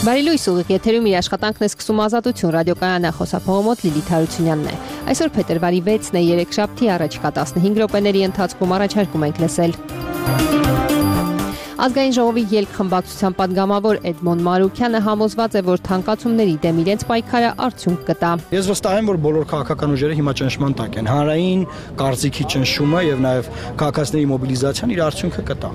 Բարի լույս ուղիղ եթերում իր աշխատանքն է սկսում Ազատություն ռադիոկայանը, խոսափողոմոտ Լիլիթ Հարությունյանն է։ Այսօր փետրվարի 6-ն է, երեքշաբթի առաջիկա 15 րոպեների ընթացքում առաջարկում ենք լսել։ Ազգային ժողովի ելք խմբակցության պատգամավոր Էդմոն Մարուքյանը համոզված է, որ թանկացումների դեմ իրենց պայքարը արդյունք կտա։ Ես վստահ եմ, որ բոլոր քաղաքական ուժերը հիմա ճնշման տակ են։ Հանրային կարծիքի ճնշումը եւ նաեւ քաղաքացիների մոբիլիզացիան իր արդյունքը կտա։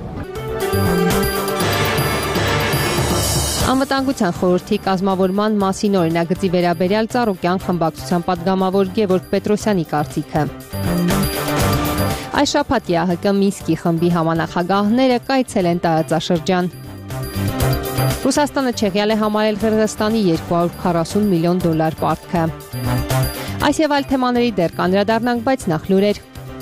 Անվտանգության խորհրդի կազմավորման մասին օրինագծի վերաբերյալ Ծառուկյան խմբակցության պատգամավոր Գևորգ Պետրոսյանի կարծիքը։ Այս շաբաթ ՀՀԿ Մինսկի խմբի համանախագահները կայցել են տարածաշրջան։ Ռուսաստանը չեղյալ է համարել Qırğızstani $240 միլիոն պարտքը։ Այս եւ այլ թեմաների դեռ կանդրադառնանք, բայց նախ լուրեր։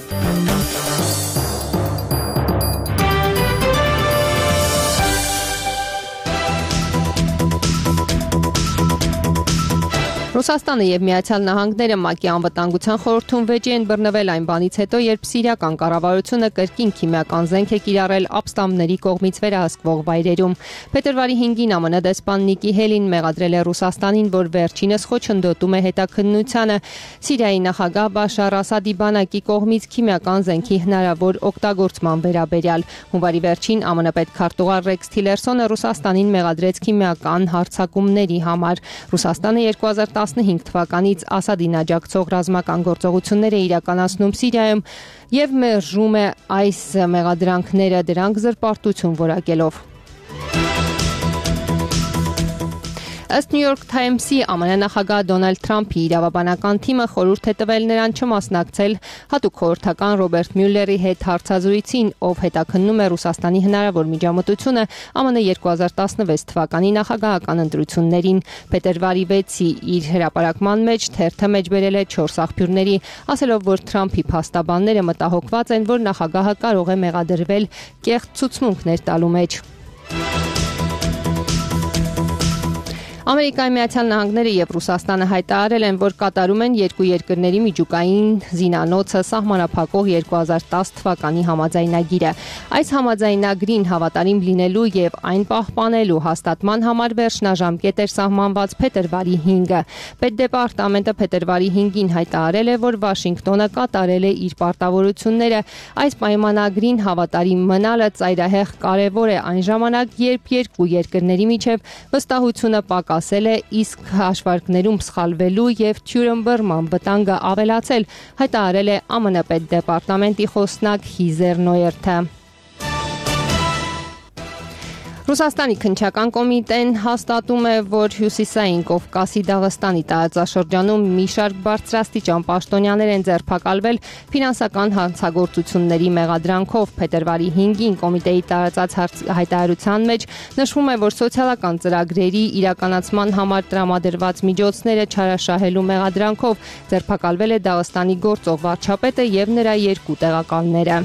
Ռուսաստանը եւ Միացյալ Նահանգները ՄԱԿ-ի անվտանգության խորհրդում վեճի են բռնվել այն բանից հետո, երբ սիրիական կառավարությունը կրկին քիմիական զենք է կիրառել ապստամբների կողմից վերահսկվող վայրերում։ Փետրվարի 5-ին ԱՄՆ դեսպան Նիկի Հելին մեղադրել է Ռուսաստանին, որ վերջինս խոչընդոտում է հետաքննությանը Սիրիայի նախագահ Բաշար Ասադի բանակի կողմից քիմիական զենքի հնարավոր օգտագործման վերաբերյալ։ Հունվարի վերջին ԱՄՆ պետքարտուղար Ռեքս Թիլերսոնը Ռուսաստանին մեղադրեց քիմիական հարձակումների համար։ Ռուսաստանը 2015 թվականից Ասադին աջակցող ռազմական գործողություններ է իրականացնում Սիրիայում եւ մերժում է այս մեղադրանքները դրանք զրպարտություն որակելով։ Ըստ New York Times-ի ԱՄՆ նախագահ Դոնալդ Թրամփի իրավաբանական թիմը խորհուրդ է տվել նրան չմասնակցել հատուկ խորհրդական Ռոբերտ Մյուլլերի հետ հարցազրույցին, ով հետաքննում է Ռուսաստանի հնարավոր միջամտությունը ԱՄՆ 2016 թվականի նախագահական ընտրություններին։ Փետրվարի 6-ի իր հրապարակման մեջ թերթը մեջբերել է 4 աղբյուրների, ասելով, որ Թրամփի փաստաբանները մտահոգված են, որ նախագահը կարող է մեղադրվել կեղծ ցուցմունքներ տալու մեջ։ Ամերիկայի Միացյալ Նահանգները եւ Ռուսաստանը հայտարարել են, որ կատարում են երկու երկրների միջուկային զինանոցը սահմանափակող 2010 թվականի համաձայնագիրը։ Այս համաձայնագրին հավատարիմ լինելու եւ այն պահպանելու հաստատման համար վերջնաժամկետ էր սահմանված փետրվարի 5-ը։ Պետդեպարտամենտը փետրվարի 5-ին հայտարարել է, որ Վաշինգտոնը կատարել է իր պարտավորությունները։ Այս պայմանագրին հավատարիմ մնալը ծայրահեղ կարևոր է այն ժամանակ, երբ երկու երկրների միջև վստահությունը ասել է, իսկ հաշվարկներում սխալվելու եւ թյուրըմբռնման վտանգը ավելացել, հայտարարել է ԱՄՆ պետդեպարտամենտի խոսնակ Հիզեր Նոյերթը։ Ռուսաստանի քննչական կոմիտեն հաստատում է, որ Հյուսիսային Կովկասի Դաղստանի տարածաշրջանում մի շարք բարձրաստիճան պաշտոնյաներ են ձերբակալվել ֆինանսական հանցագործությունների մեղադրանքով։ Փետրվարի 5-ին կոմիտեի տարածած հայտարարության մեջ նշվում է, որ սոցիալական ծրագրերի իրականացման համար տրամադրված միջոցները չարաշահելու մեղադրանքով ձերբակալվել է Դաղստանի գործող վարչապետը եւ նրա երկու տեղակալները։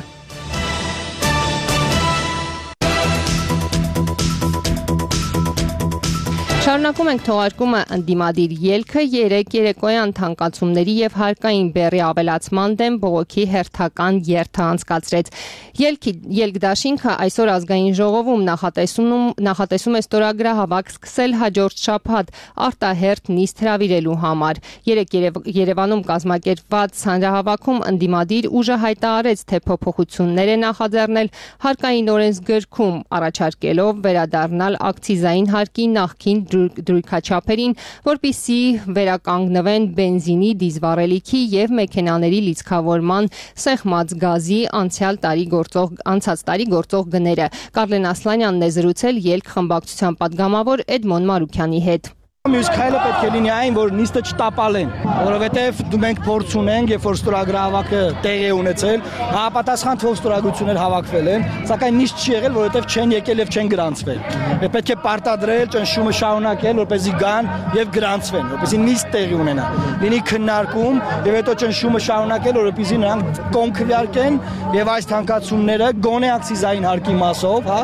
Շարունակում ենք թողարկումը ընդդիմադիր ելքը երեկոյան թանկացումների եւ հարկային բեռի ավելացման դեմ բողոքի հերթական երթը անցկացրեց։ Ելք-դաշինքը այսօր ազգային ժողովում նախատեսում է ստորագրահավաք սկսել հաջորդ շաբաթ արտահերթ նիստ հրավիրելու համար։ Երեկ Երևանում կազմակերպված հանրահավաքում ընդդիմադիր ուժը հայտարարեց, թե փոփոխություններ է նախաձեռնել հարկային օրենսգրքում, առաջարկելով վերադառնալ ակցիզային հարկի նախկին դրույքաչափերին, որպեսզի վերականգնվեն բենզինի, դիզվառելիքի եւ մեքենաների լիցքավորման սեղմած գազի անցած տարի գործող գները։ Կարլեն Ասլանյանն է զրուցել ելք խմբակցության պատգամավոր Էդմոն Մարուքյանի հետ։ Մյուս քայլը պետք է լինի այն, որ նիստը չտապալեն, որովհետև մենք փորձ ունենք, երբ որ ստորագրահավաքը տեղի ունեցել, համապատասխան թվով ստորագրություններ հավաքվել են, սակայն նիստ չի եղել, որովհետև չեն եկել եւ չեն գրանցվել։ Պետք է պարտադրել, ճնշումը շարունակել, որպեսզի գան եւ գրանցվեն, որպեսզի նիստ տեղի ունենա։ Լինի քննարկում եւ հետո ճնշումը շարունակել, որպեսզի նրանք կոնքվարկեն եւ այս թանկացումները գոնե ակցիզային հարկի մասով,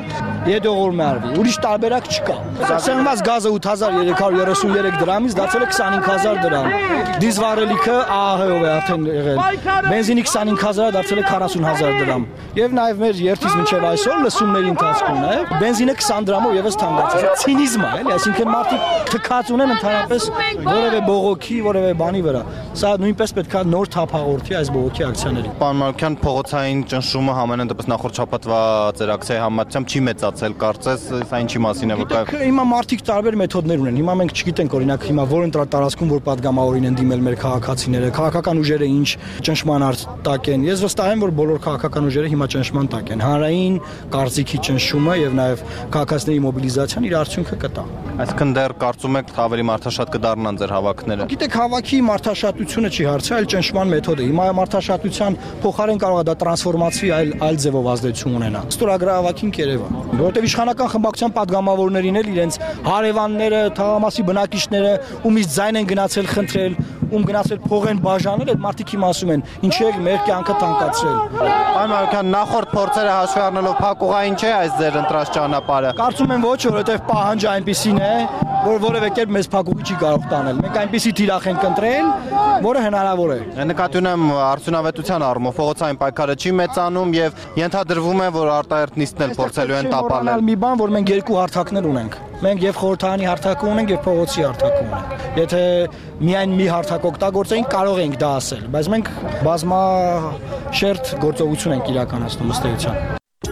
Եդողորմե արվի։ Ուրիշ տարբերակ չկա։ Սեղմված գազը 8333 դրամից դարձել է 25000 դրամ։ Դիզվառելիքը ԱԱՀ-ով է արդեն եղել։ Բենզինի 25000-ը դարձել է 40000 դրամ։ Եվ նաև մեր երթից մինչև այսօր լսումների ընթացքում է բենզինը 20 դրամով եւս թանկացել է։ Ցինիզմ է, էլի, այսինքն մարդիկ թքած ունեն ընդհանրապես որևէ բողոքի, որևէ բանի վրա։ Սա նույնպես պետք է նոր թափաղորդի այս բողոքի ակցիաներին։ Պարոն Մանուկյան, փողոցային ճնշումը համենայն դեպս նախորդ շաբաթվա ձեր ակցիայի համատությամբ չի մեծացել, կարծես սա ինչի մասին է վկայում։ Հիմա մարդիկ տարբեր մեթոդներ ունեն։ Հիմա մենք չգիտենք օրինակ հիմա որ տարածքում որ պատգամավորին են դիմել մեր քաղաքացիները, քաղաքական ուժերը ինչ ճնշման տակ են։ Ես վստահ եմ, որ բոլոր քաղաքական ուժերը հիմա ճնշման տակ են։ Հանրային կարծիքի ճնշումը եւ նաեւ քաղաքացիների մոբիլիզացիան իր արդյունքը կտա։ Այսինքն դեռ կարծում եք ավելի մարդաշատ կդառնան ձեր հավաքները։ Գիտեք, հավաքի մարդաշատությունը չի հարցը, այլ ճնշման մեթոդը։ Հիմա մարդաշատության փոխարեն կարող է դա տրանսֆորմացվի այլ ձևով ազդեցություն ունենա։ Ստորագրահավաքին Երևան, որովհետեւ իշխանական խմբակցության падգամավորներին էլ իրենց հարևանները, թաղամասի բնակիչները, ումից ձայն են գնացել խնդրել, ում գնացել փող են բաժանել, այդ մարդիկ հիմա ասում են, ինչու է մեր կյանքը տանկացրել։ Պարոն Մանուկյան, նախորդ փորձերը հաշվի առնելով փակուղային չէ այս ձեր ընտրած ճանապարհը։ Կարծում եմ ոչ, որովհետեւ պահանջը այնպեսին է, որ որևէ կերպ մեզ փակուղի չի կարող տանել։ Մենք այնպեսի թիրախ ենք ընտրել, որը հնարավոր է։ Նկատի ունեմ արդյունավետության առումով փողոցային պայքարը չի մեծանում եւ ենթադրվում է, որ արտահերթ նիստն էլ փորձելու են տապալել։ Մի բան, որ մենք երկու հարթակներ ունենք։ Մենք եւ խորհրդարանի հարթակը ունենք եւ փողոցի հարթակը ունենք։ Եթե միայն մի հարթակ օգտագործեինք, կարող ենք դա ասել, բայց մենք բազմաշերտ գործողություն ենք իրականացնում ըստ էության։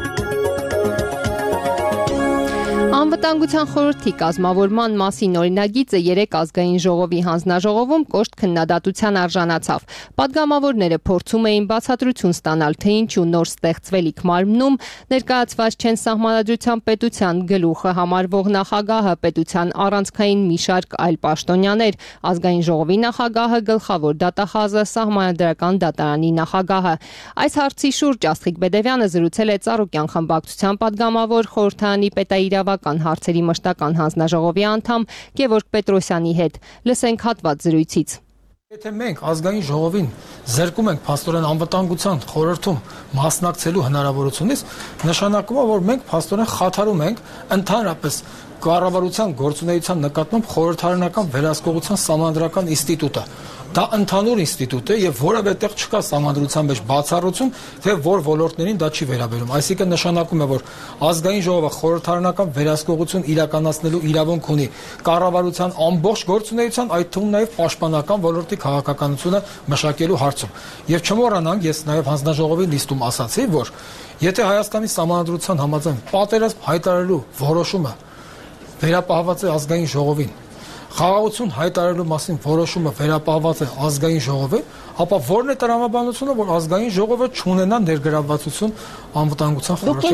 Անվտանգության խորհրդի կազմավորման մասին օրինագիծը 3 ազգային ժողովի հանձնաժողովում կոշտ քննադատության արժանացավ։ Պատգամավորները փորձում էին բացատրություն ստանալ, թե ինչու նոր ստեղծվելիք մարմնում ներկայացված չեն Սահմանադրության պետության գլուխը համարվող նախագահը, պետության առանցքային մի շարք այլ պաշտոնյաներ, ազգային ժողովի նախագահը, գլխավոր դատախազը, Սահմանադրական դատարանի նախագահը։ Այս հարցի շուրջ Աստղիկ Բեդևյանը զրուցել է Ծառուկյան խմբակցության պատգամավոր, խորհրդարանի պետաիրավական հարցերի մշտական հանձնաժողովի անդամ Գևորգ Պետրոսյանի հետ։ Լսենք հատված զրույցից։ Եթե մենք ազգային ժողովին զրկում ենք փաստորեն անվտանգության խորհրդում մասնակցելու հնարավորությունից, նշանակում է, որ մենք փաստորեն խաթարում ենք ընդհանրապես կառավարության գործունեության նկատմամբ խորհրդարանական վերահսկողության սահմանադրական ինստիտուտը։ Դա ընդհանուր ինստիտուտ է եւ որևէ տեղ չկա սահմանադրության մեջ բացառություն, թե որ ոլորտներին դա չի վերաբերում։ Այսինքն նշանակում է, որ ազգային ժողովը խորհրդարանական վերահսկողություն իրականացնելու իրավունք ունի կառավարության ամբողջ գործունեության, այդ թվում նաեւ պաշտպանական ոլորտի քաղաքականությունը մշակելու հարցում։ Եվ չմոռանանք, ես նաեւ հանձնաժողովի նիստում ասացի, որ եթե Հայաստանի սահմանադրության համաձայն պատերազմ հայտարարելու որոշումը վերապահված է ազգային ժողովին, խաղաղություն հայտարարելու մասին որոշումը վերապահված է ազգային ժողովին, ապա որն է տրամաբանությունը, որ ազգային ժողովը չունենա ներգրավվածություն անվտանգության խորհրդի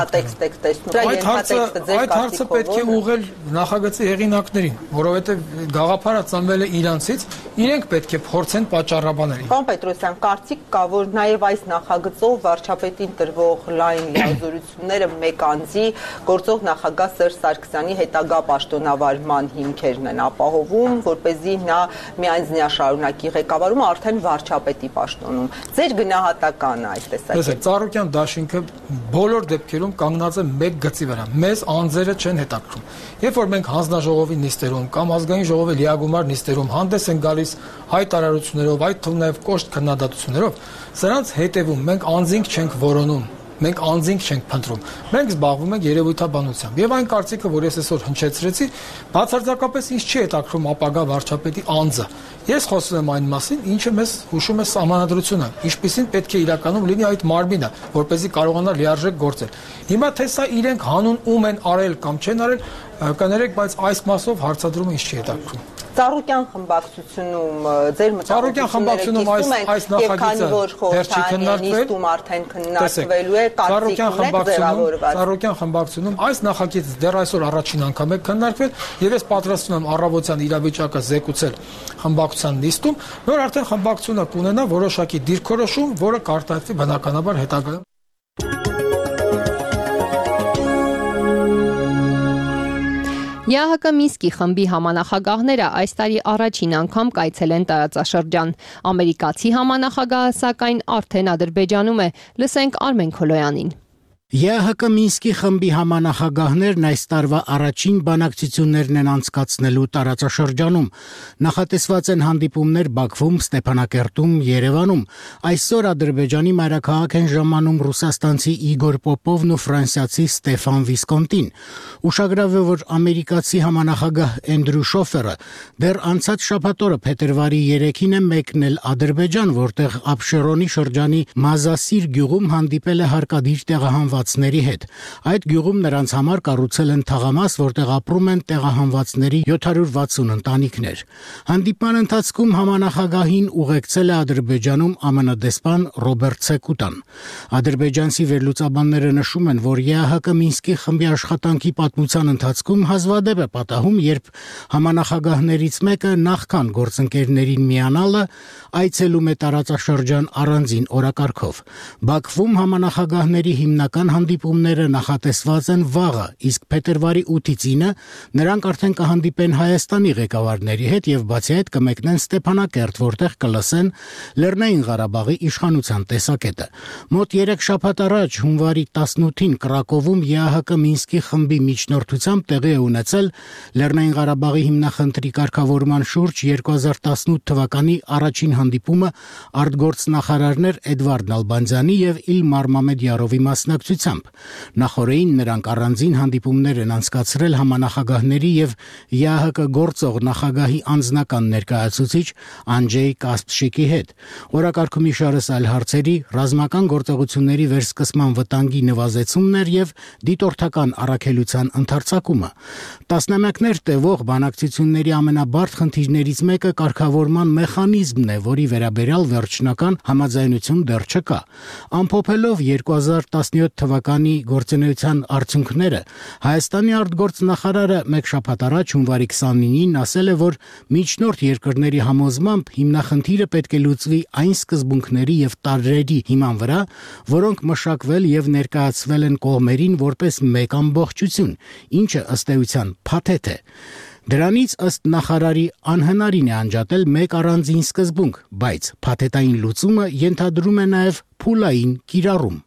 աշխատանքներում։ Այդ հարցը պետք է ուղղել նախագծի հեղինակներին, որովհետև գաղափարը ծնվել է իրանցից, իրենք պետք է փորձեն պատճառաբանել։ Պարոն Պետրոսյան, կարծիք կա, որ նաև այս նախագծով վարչապետին տրվող լայն լիազորությունները մեկ անձի գործող նախագահ Սերժ Սարգսյանի հետագա պաշտոնավարման հիմքերն են ապահովում, որպեսզի նա միանձնյա շարունակի ղեկավարումը արդեն վարչապետի պաշտոնում։ Ձեր գնահատականը այս տեսակետից։ Ծառուկյան դաշինքը բոլոր դեպքերում կանգնած է մեկ գծի վրա։ Մեզ անձերը չեն հետաքրքրում։ Երբ որ մենք հանձնաժողովի նիստերում կամ ազգային ժողովի լիագումար նիստերում հանդես են գալիս հայտարարություններով, այդ թվում նաև կոշտ քննադատություններով, սրանց հետևում մենք անձինք չենք որոնում։ Մենք անձինք չենք փնտրում։ Մենք զբաղվում ենք երևույթաբանությամբ։ Եվ այն կարծիքը, որ ես այսօր հնչեցրեցի, բացարձակապես ինձ չի հետաքրքրում ապագա վարչապետի անձը։ Ես խոսում եմ այն մասին, ինչը մեզ հուշում է Սահմանադրությունը, ինչպիսին պետք է իրականում լինի այդ մարմինը, որպեսզի կարողանա լիարժեք գործել։ Հիմա թե սա իրենք հանուն ում են արել կամ չեն արել, կներեք, բայց այս մասով հարցադրումը ինձ չի հետաքրքրում։ Ծառուկյան խմբակցությունում ձեր մտահոգությունները այս նախագիծը վերջի քննարկվել արդեն քննարկվելու է Ծառուկյան խմբակցությունում այս նախագիծը դեռ այսօր առաջին անգամ է քննարկվել եւ ես պատրաստվում եմ առավոտյան իրավիճակը զեկուցել խմբակցության նիստում, որ արդեն խմբակցությունը կունենա որոշակի դիրքորոշում, որը կարտահայտվի բնականաբար հետագայում։ ԵԱՀԿ Մինսկի խմբի համանախագահները այս տարի առաջին անգամ կայցել են տարածաշրջան։ Ամերիկացի համանախագահը սակայն արդեն Ադրբեջանում է։ Լսենք Արմեն Քոլոյանին։ ԵԱՀԿ Մինսկի խմբի համանախագահներն այս տարվա առաջին բանակցություններն են անցկացնելու տարածաշրջանում։ Նախատեսված են հանդիպումներ Բաքվում, Ստեփանակերտում, Երևանում։ Այսօր Ադրբեջանի մայրաքաղաք են ժամանում ռուսաստանցի Իգոր Պոպովն ու ֆրանսիացի Ստեֆան Վիսկոնտին։ Ուշագրավ է, որ ամերիկացի համանախագահ Էնդրու Շոֆերը դեռ անցած շաբաթ օրը փետրվարի 3-ին է մեկնել Ադրբեջան, որտեղ Աբշերոնի շրջանի Մազասիր գյուղում հանդիպել է հարկադիր տեղահանվածների հետ։ Այդ գյուղում նրանց համար կառուցել են թաղամաս, որտեղ ապրում են տեղահանվածների 760 ընտանիքներ։ Հանդիպման ընթացքում համանախագահին ուղեկցել է Ադրբեջանում ԱՄՆ դեսպան Ռոբերտ Սեկուտան։ Ադրբեջանցի վերլուծաբանները նշում են, որ ԵԱՀԿ Մինսկի խմբի աշխատանքի պատմության ընթացքում հազվադեպ է պատահում, երբ համանախագահներից մեկը նախքան գործընկերներին միանալը այցելում է տարածաշրջան առանձին օրակարգով։ Բաքվում համանախագահների հիմնական հանդիպումները նախատեսված են վաղը, իսկ փետրվարի 8-ից 9 նրանք արդեն կհանդիպեն Հայաստանի ղեկավարների հետ եւ բացի այդ կմեկնեն Ստեփանակերտ, որտեղ կլսեն Լեռնային Ղարաբաղի իշխանության տեսակետը։ Մոտ 3 շաբաթ առաջ հունվարի 18-ին Կրակովում ԵԱՀԿ Մինսկի խմբի միջնորդությամբ տեղի է ունեցել Լեռնային Ղարաբաղի հիմնախնդրի կարգավորման շուրջ 2018 թվականի առաջին հանդիպումը արտգործնախարարներ Էդվարդ Նալբանդյանի եւ Իլմար Մամեդյարովի մասնակցությամբ։ Նախորդին նրանք առանձին հանդիպումներ են անցկացրել համանախագահների եւ ԵԱՀԿ գործող նախագահի անձնական ներկայացուցիչ Անջեյ Կասպշիկի հետ։ Օրակարգում իշարս այլ հարցերի ռազմական գործողությունների վերսկսման վտանգի նվազեցումն էր եւ դիտորդական առաքելության ընդարձակումը։ Տասնամյակներ տևող բանակցությունների ամենաբարդ խնդիրներից մեկը կարգավորման մեխանիզմն է, որի վերաբերյալ վերջնական համաձայնություն դեռ չկա։ Ամփոփելով 2017 թվականի գործունեության արդյունքները, Հայաստանի արտգործնախարարը մեկ շաբաթ առաջ հունվարի 29-ին ասել է, որ միջնորդ երկրների համոզմամբ հիմնախնդիրը պետք է լուծվի այն սկզբունքների եւ տարրերի հիման վրա, որոնք մշակվել եւ ներկայացվել են կողմերին որպես մեկ ամբողջություն, ինչը ըստ էության փաթեթ է։ Դրանից ըստ նախարարի անհնարին է անջատել մեկ առանձին սկզբունք, բայց փաթեթային լուծումը ենթադրում է նաև փուլային կիրառում։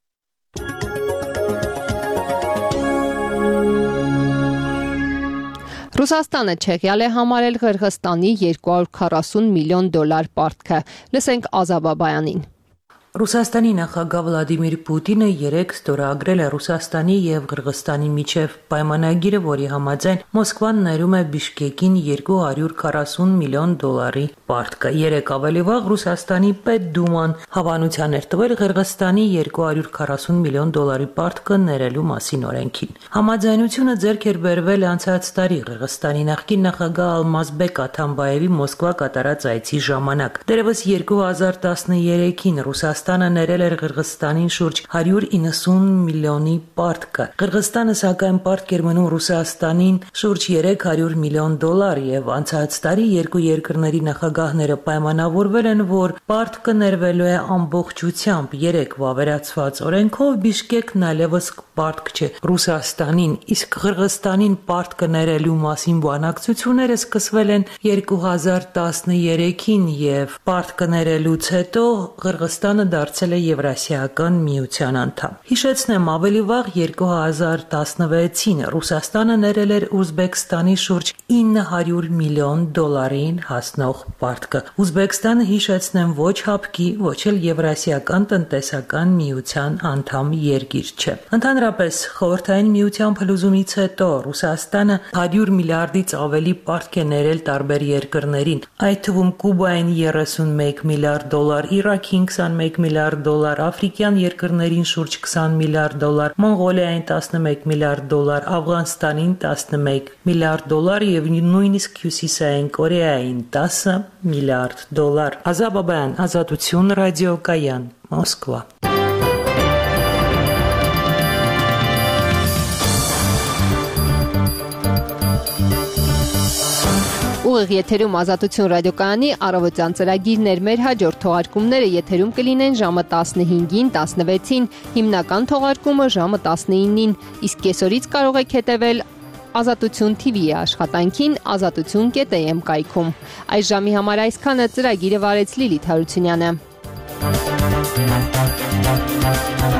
Ռուսաստանը չեղյալ է համարել Ղրղստանի $240 միլիոն պարտքը։ Լսենք Ազա Բաբայանին։ Ռուսաստանի նախագահ Վլադիմիր Պուտինը երեկ ստորագրել է Ռուսաստանի եւ Ղրղստանի միջև պայմանագիրը, որի համաձայն Մոսկվան ներում է Բիշկեկին $240 միլիոն պարտքը։ Երեկ ավելի վաղ Ռուսաստանի Պետդուման հավանության էր տվել Ղրղստանի $240 միլիոն պարտքը ներելու մասին օրենքին։ Համաձայնությունը ձեռք էր բերվել անցած տարի Ղրղստանի նախկին նախագահ Ալմազբեկ Աթամբաևի Մոսկվա կատարած այցի ժամանակ։ Դեռևս 2013-ին Ռուսաստանը ներել էր Ղրղստանին շուրջ $190 միլիոնի պարտքը։ Ղրղստանը սակայն պարտք էր մնում Ռուսաստանին շուրջ $300 միլիոն եւ անցած տարի երկու երկրների նախագահները պայմանավորվել են, որ պարտքը ներվելու է ամբողջությամբ։ Երեք վավերացված օրենքով Բիշկեկն այլևս պարտք չէ Ռուսաստանին, իսկ Ղրղստանին պարտքը ներելու մասին բանակցությունները սկսվել են 2013-ին եւ պարտքը ներելուց հետո Ղրղստանը դարձել է Եվրասիական միության անդամ։ Հիշեցնեմ, ավելի վաղ 2016-ին Ռուսաստանը ներել էր Ուզբեկստանի շուրջ $900 միլիոն հասնող պարտքը։ Ուզբեկստանը, հիշեցնեմ, ոչ հապկի, ոչ էլ Եվրասիական տնտեսական միության անդամ երկիր չէ։ Ընդհանրապես, խորհրդային միության փլուզումից հետո Ռուսաստանը 100 միլիարդից ավելի պարտք է ներել տարբեր երկրներին, այդ թվում Կուբային $31 միլիարդ, Իրաքին $21 միլիարդ, աֆրիկյան երկրներին շուրջ $20 միլիարդ, Մոնղոլիային $11 միլիարդ, Աֆղանստանին $11 միլիարդ եւ նույնիսկ Հյուսիսային Կորեային $10 միլիարդ։ Ազա Բաբայան, Ազատություն, ռադիոկայան, Մոսկվա։ Ուղիղ եթերում Ազատություն ռադիոկայանի առավոտյան ծրագիրներ, մեր հաջորդ թողարկումները եթերում կլինեն ժամը 15-ին, 16-ին, հիմնական թողարկումը ժամը 19-ին, իսկ կեսօրից կարող եք հետևել Ազատություն TV-ի աշխատանքին azatutun.am կայքում։ Այս ժամի համար այսքանը, ծրագիրը վարեց Լիլիթ Հարությունյանը։